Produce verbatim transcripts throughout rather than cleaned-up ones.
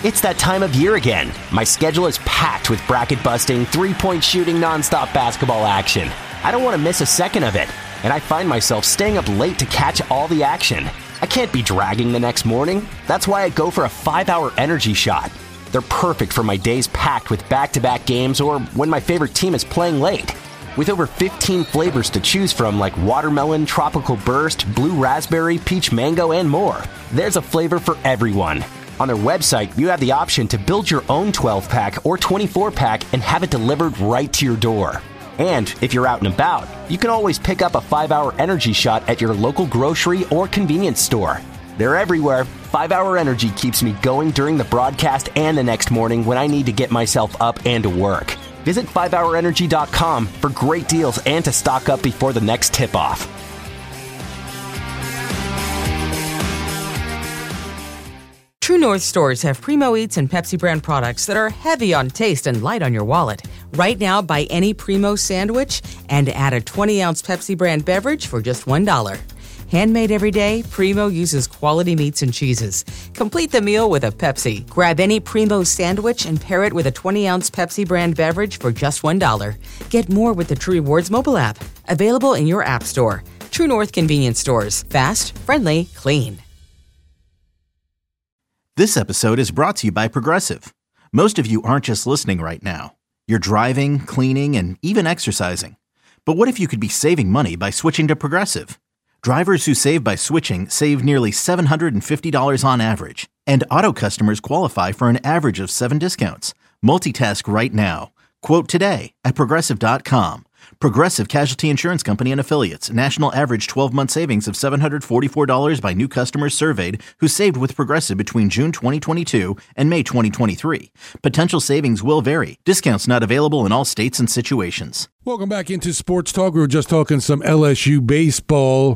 It's that time of year again. My schedule is packed with bracket-busting, three-point shooting, nonstop basketball action. I don't want to miss a second of it, and I find myself staying up late to catch all the action. I can't be dragging the next morning. That's why I go for a five-hour energy shot. They're perfect for my days packed with back-to-back games or when my favorite team is playing late. With over fifteen flavors to choose from like watermelon, tropical burst, blue raspberry, peach mango, and more, there's a flavor for everyone. On their website, you have the option to build your own twelve-pack or twenty-four pack and have it delivered right to your door. And if you're out and about, you can always pick up a five-hour energy shot at your local grocery or convenience store. They're everywhere. five-hour Energy keeps me going during the broadcast and the next morning when I need to get myself up and to work. Visit five hour energy dot com for great deals and to stock up before the next tip-off. True North stores have Primo Eats and Pepsi brand products that are heavy on taste and light on your wallet. Right now, buy any Primo sandwich and add a twenty ounce Pepsi brand beverage for just one dollar. Handmade every day, Primo uses quality meats and cheeses. Complete the meal with a Pepsi. Grab any Primo sandwich and pair it with a twenty ounce Pepsi brand beverage for just one dollar. Get more with the True Rewards mobile app. Available in your app store. True North convenience stores. Fast, friendly, clean. This episode is brought to you by Progressive. Most of you aren't just listening right now. You're driving, cleaning, and even exercising. But what if you could be saving money by switching to Progressive? Drivers who save by switching save nearly seven hundred fifty dollars on average. And auto customers qualify for an average of seven discounts. Multitask right now. Quote today at Progressive dot com. Progressive Casualty Insurance Company and Affiliates. National average twelve-month savings of seven hundred forty-four dollars by new customers surveyed who saved with Progressive between June twenty twenty-two and May twenty twenty-three. Potential savings will vary. Discounts not available in all states and situations. Welcome back into Sports Talk. We were just talking some L S U baseball.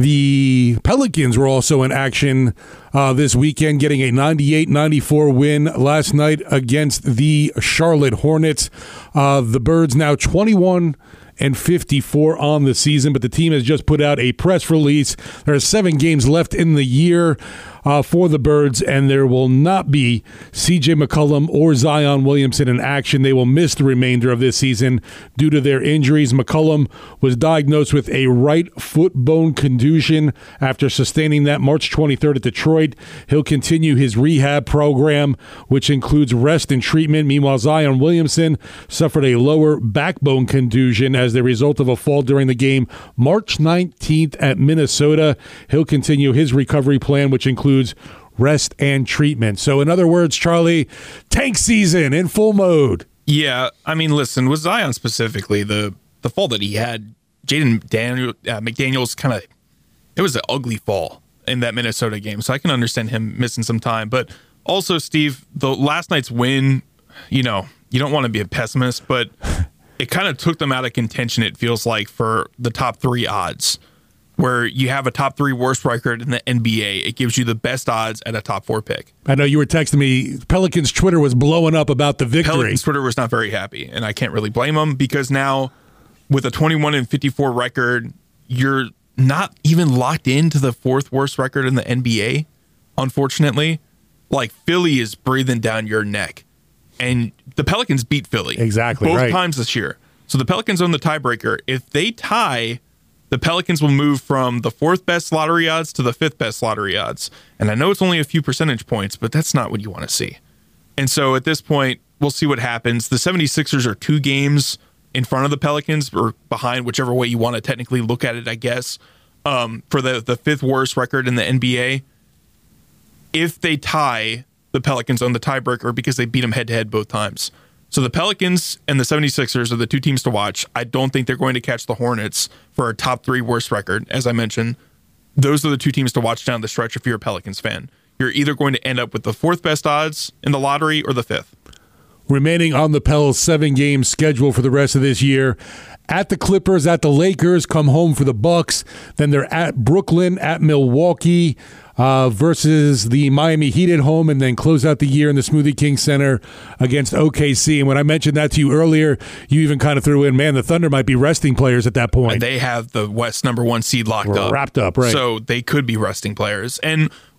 The Pelicans were also in action uh, this weekend, getting a ninety-eight ninety-four win last night against the Charlotte Hornets. Uh, the Birds now twenty-one and fifty-four on the season, but the team has just put out a press release. There are seven games left in the year uh, for the Birds, and there will not be C J McCollum or Zion Williamson in action. They will miss the remainder of this season due to their injuries. McCollum was diagnosed with a right foot bone contusion after sustaining that March twenty-third at Detroit. He'll continue his rehab program, which includes rest and treatment. Meanwhile, Zion Williamson suffered a lower backbone contusion as the result of a fall during the game March nineteenth at Minnesota. He'll continue his recovery plan, which includes rest and treatment. So in other words, Charlie, tank season in full mode. Yeah, I mean, listen, with Zion specifically, the the fall that he had, Jaden Daniel, uh, McDaniels kind of, it was an ugly fall in that Minnesota game. So I can understand him missing some time. But also, Steve, the last night's win, you know, you don't want to be a pessimist, but it kind of took them out of contention, it feels like, for the top three odds, where you have a top three worst record in the N B A. It gives you the best odds at a top four pick. I know you were texting me. Pelicans Twitter was blowing up about the victory. Pelicans Twitter was not very happy, and I can't really blame them because now with a twenty-one and fifty-four record, you're not even locked into the fourth worst record in the N B A, unfortunately. Like, Philly is breathing down your neck. And the Pelicans beat Philly. Exactly, both right. times this year. So the Pelicans own the tiebreaker. If they tie, the Pelicans will move from the fourth best lottery odds to the fifth best lottery odds. And I know it's only a few percentage points, but that's not what you want to see. And so at this point, we'll see what happens. The seventy-sixers are two games in front of the Pelicans, or behind, whichever way you want to technically look at it, I guess, um, for the, the fifth worst record in the N B A. If they tie, the Pelicans own the tiebreaker because they beat them head-to-head both times. So the Pelicans and the seventy-sixers are the two teams to watch. I don't think they're going to catch the Hornets for a top three worst record, as I mentioned. Those are the two teams to watch down the stretch if you're a Pelicans fan. You're either going to end up with the fourth best odds in the lottery or the fifth. Remaining on the Pels' seven-game schedule for the rest of this year. At the Clippers, at the Lakers, come home for the Bucks. Then they're at Brooklyn, at Milwaukee, uh, versus the Miami Heat at home, and then close out the year in the Smoothie King Center against O K C. And when I mentioned that to you earlier, you even kind of threw in, man, the Thunder might be resting players at that point. They have the West number one seed locked up. Wrapped up, right. So they could be resting players. And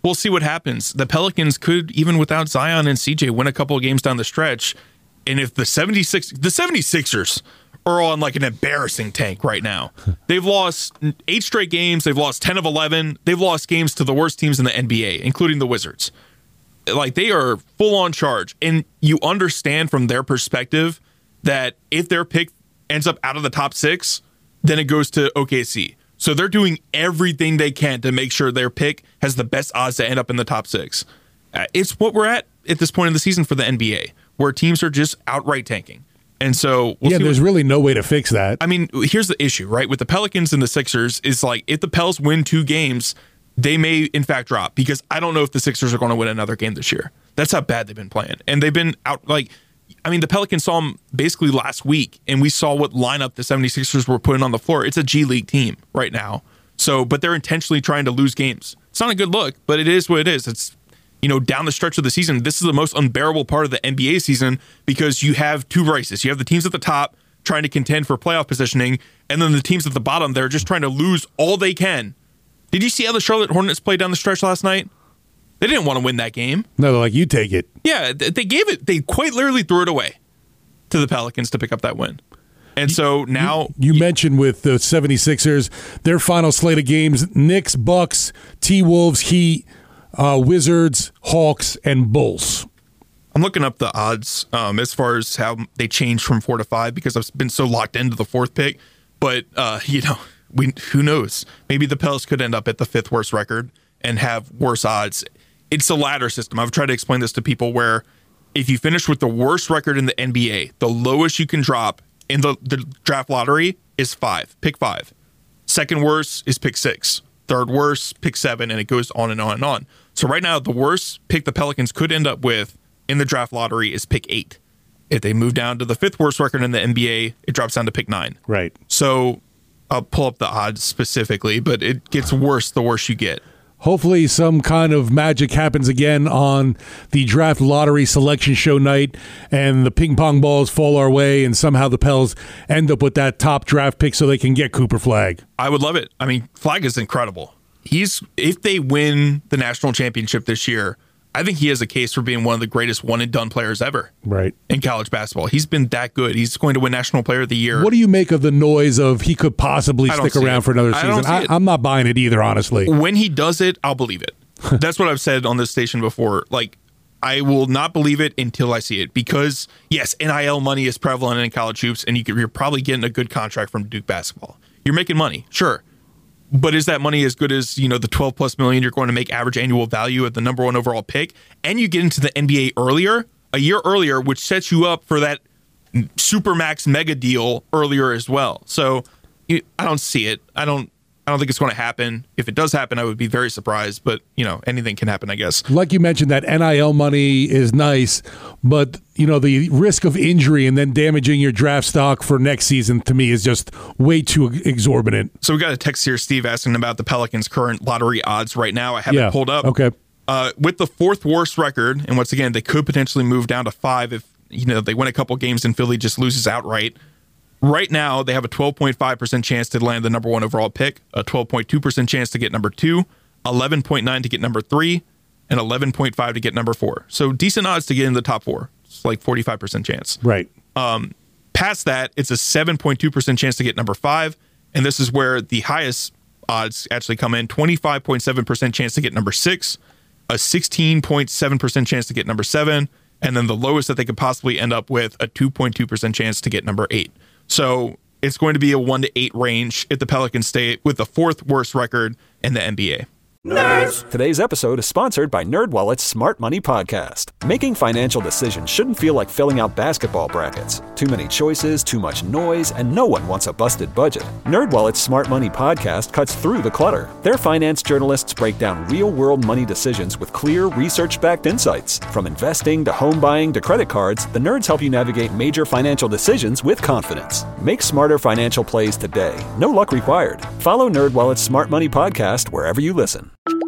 we'll see what happens. The Pelicans could, even without Zion and C J, win a couple of games down the stretch. And if the seventy-six, the seventy-sixers are on like an embarrassing tank right now. They've lost eight straight games. They've lost ten of eleven. They've lost games to the worst teams in the N B A, including the Wizards. Like, they are full on charge. And you understand from their perspective that if their pick ends up out of the top six, then it goes to O K C. So they're doing everything they can to make sure their pick has the best odds to end up in the top six. Uh, it's what we're at at this point in the season for the N B A, where teams are just outright tanking. And so we'll yeah, there's what, really no way to fix that. I mean, here's the issue, right? With the Pelicans and the Sixers, is like if the Pels win two games, they may in fact drop, because I don't know if the Sixers are going to win another game this year. That's how bad they've been playing. And they've been out like, I mean, the Pelicans saw them basically last week, and we saw what lineup the seventy-sixers were putting on the floor. It's a G League team right now. So, but they're intentionally trying to lose games. It's not a good look, but it is what it is. It's, you know, down the stretch of the season, this is the most unbearable part of the N B A season, because you have two races. You have the teams at the top trying to contend for playoff positioning, and then the teams at the bottom, they're just trying to lose all they can. Did you see how the Charlotte Hornets played down the stretch last night? They didn't want to win that game. No, they're like, you take it. Yeah, they gave it. They quite literally threw it away to the Pelicans to pick up that win. And so now... You, you mentioned with the seventy-sixers, their final slate of games, Knicks, Bucks, T-Wolves, Heat, uh, Wizards, Hawks, and Bulls. I'm looking up the odds um, as far as how they changed from four to five, because I've been so locked into the fourth pick. But, uh, you know, we who knows? Maybe the Pels could end up at the fifth worst record and have worse odds. It's a ladder system. I've tried to explain this to people, where if you finish with the worst record in the N B A, the lowest you can drop in the, the draft lottery is five, pick five. Second worst is pick six. Third worst, pick seven, and it goes on and on and on. So right now, the worst pick the Pelicans could end up with in the draft lottery is pick eight. If they move down to the fifth worst record in the N B A, it drops down to pick nine. Right. So I'll pull up the odds specifically, but it gets worse the worse you get. Hopefully some kind of magic happens again on the draft lottery selection show night, and the ping pong balls fall our way, and somehow the Pels end up with that top draft pick so they can get Cooper Flagg. I would love it. I mean, Flagg is incredible. He's if they win the national championship this year, I think he has a case for being one of the greatest one-and-done players ever. Right. In college basketball. He's been that good. He's going to win National Player of the Year. What do you make of the noise of he could possibly stick around it. for another season? I I, I'm not buying it either, honestly. When he does it, I'll believe it. That's what I've said on this station before. Like, I will not believe it until I see it, because, yes, N I L money is prevalent in college hoops, and you could, you're probably getting a good contract from Duke basketball. You're making money, sure. But is that money as good as, you know, the twelve plus million you're going to make average annual value at the number one overall pick? And you get into the N B A earlier, a year earlier, which sets you up for that Supermax mega deal earlier as well. So I don't see it. I don't I don't think it's going to happen. If it does happen, I would be very surprised. But, you know, anything can happen, I guess. Like you mentioned, that N I L money is nice, but, you know, the risk of injury and then damaging your draft stock for next season, to me, is just way too exorbitant. So we got a text here, Steve, asking about the Pelicans' current lottery odds right now. I have yeah. it pulled up. Okay. Uh, with the fourth worst record, and once again, they could potentially move down to five if, you know, they win a couple games and Philly just loses outright. Right now, they have a twelve point five percent chance to land the number one overall pick, a twelve point two percent chance to get number two, eleven point nine to get number three, and eleven point five to get number four. So decent odds to get in the top four. It's like forty-five percent chance. Right. Um, past that, it's a seven point two percent chance to get number five, and this is where the highest odds actually come in, twenty-five point seven percent chance to get number six, a sixteen point seven percent chance to get number seven, and then the lowest that they could possibly end up with, a two point two percent chance to get number eight. So it's going to be a one to eight range if the Pelicans stay with the fourth worst record in the N B A. Nerds! Today's episode is sponsored by NerdWallet's Smart Money Podcast. Making financial decisions shouldn't feel like filling out basketball brackets. Too many choices, too much noise, and no one wants a busted budget. NerdWallet's Smart Money Podcast cuts through the clutter. Their finance journalists break down real-world money decisions with clear, research-backed insights. From investing to home buying to credit cards, the nerds help you navigate major financial decisions with confidence. Make smarter financial plays today. No luck required. Follow NerdWallet's Smart Money Podcast wherever you listen.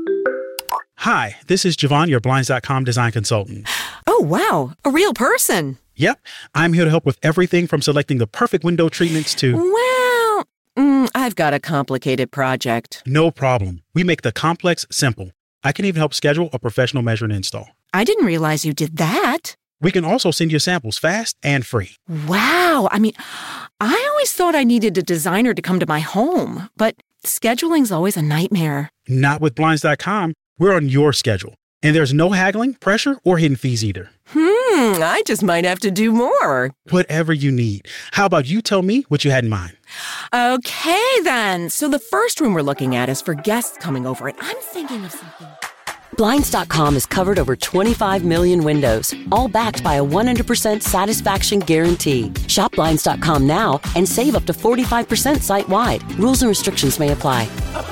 Hi, this is Javon, your Blinds dot com design consultant. Oh, wow. A real person. Yep. I'm here to help with everything from selecting the perfect window treatments to... Well, mm, I've got a complicated project. No problem. We make the complex simple. I can even help schedule a professional measure and install. I didn't realize you did that. We can also send you samples fast and free. Wow. I mean, I always thought I needed a designer to come to my home, but scheduling's always a nightmare. Not with Blinds dot com. We're on your schedule. And there's no haggling, pressure, or hidden fees either. Hmm, I just might have to do more. Whatever you need. How about you tell me what you had in mind? Okay, then. So the first room we're looking at is for guests coming over, and I'm thinking of something. Blinds dot com has covered over twenty-five million windows, all backed by a one hundred percent satisfaction guarantee. Shop Blinds dot com now and save up to forty-five percent site-wide. Rules and restrictions may apply.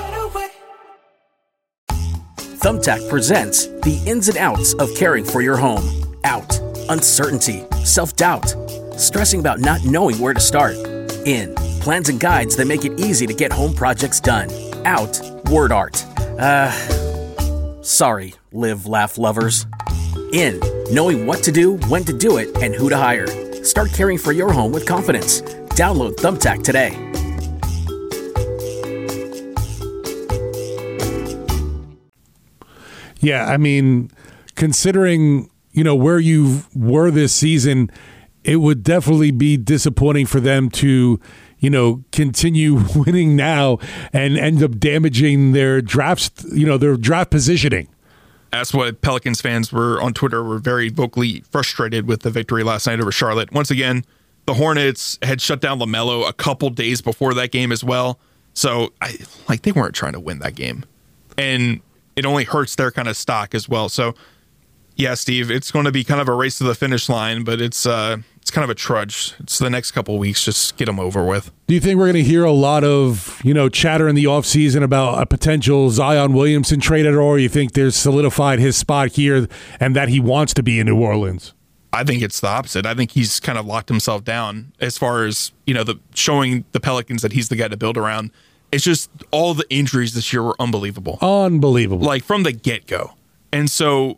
Thumbtack presents the ins and outs of caring for your home. Out, uncertainty, self-doubt, stressing about not knowing where to start. In, plans and guides that make it easy to get home projects done. Out, word art. Uh, sorry, live, laugh lovers. In, knowing what to do, when to do it, and who to hire. Start caring for your home with confidence. Download Thumbtack today. Yeah, I mean, considering, you know, where you were this season, it would definitely be disappointing for them to, you know, continue winning now and end up damaging their drafts, you know, their draft positioning. That's what Pelicans fans were on Twitter were very vocally frustrated with the victory last night over Charlotte. Once again, the Hornets had shut down LaMelo a couple days before that game as well. So, I like, they weren't trying to win that game. And it only hurts their kind of stock as well. So, yeah, Steve, it's going to be kind of a race to the finish line, but it's uh, it's kind of a trudge. It's the next couple of weeks, just get them over with. Do you think we're going to hear a lot of, you know, chatter in the offseason about a potential Zion Williamson trade at all, or you think there's solidified his spot here and that he wants to be in New Orleans? I think it's the opposite. I think he's kind of locked himself down as far as, you know, the showing the Pelicans that he's the guy to build around. It's just all the injuries this year were unbelievable. Unbelievable. Like from the get-go. And so,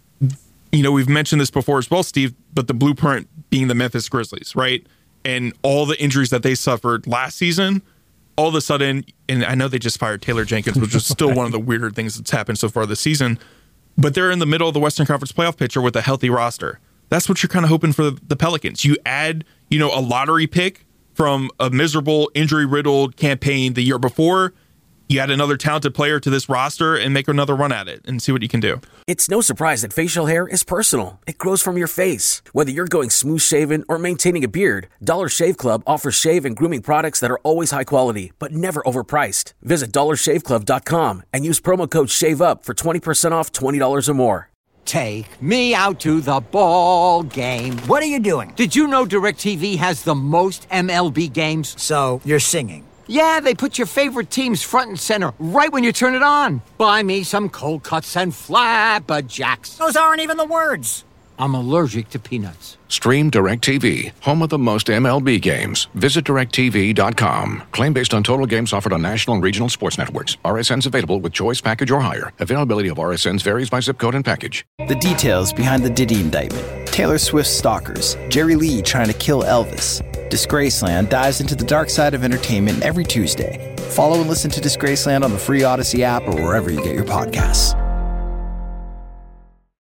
you know, we've mentioned this before as well, Steve, but the blueprint being the Memphis Grizzlies, right? And all the injuries that they suffered last season, all of a sudden, and I know they just fired Taylor Jenkins, which is still one of the weirder things that's happened so far this season, but they're in the middle of the Western Conference playoff picture with a healthy roster. That's what you're kind of hoping for the Pelicans. You add, you know, a lottery pick from a miserable, injury-riddled campaign the year before, you add another talented player to this roster and make another run at it and see what you can do. It's no surprise that facial hair is personal. It grows from your face. Whether you're going smooth-shaven or maintaining a beard, Dollar Shave Club offers shave and grooming products that are always high quality, but never overpriced. Visit dollar shave club dot com and use promo code SHAVEUP for twenty percent off twenty dollars or more. Take me out to the ball game. What are you doing? Did you know DirecTV has the most M L B games? So, you're singing. Yeah, they put your favorite teams front and center right when you turn it on. Buy me some cold cuts and flapjacks. Those aren't even the words. I'm allergic to peanuts. Stream DirecTV, home of the most M L B games. Visit direct T V dot com. Claim based on total games offered on national and regional sports networks. R S Ns available with choice package or higher. Availability of R S Ns varies by zip code and package. The details behind the Diddy indictment. Taylor Swift stalkers. Jerry Lee trying to kill Elvis. Disgraceland dives into the dark side of entertainment every Tuesday. Follow and listen to Disgraceland on the free Odyssey app or wherever you get your podcasts.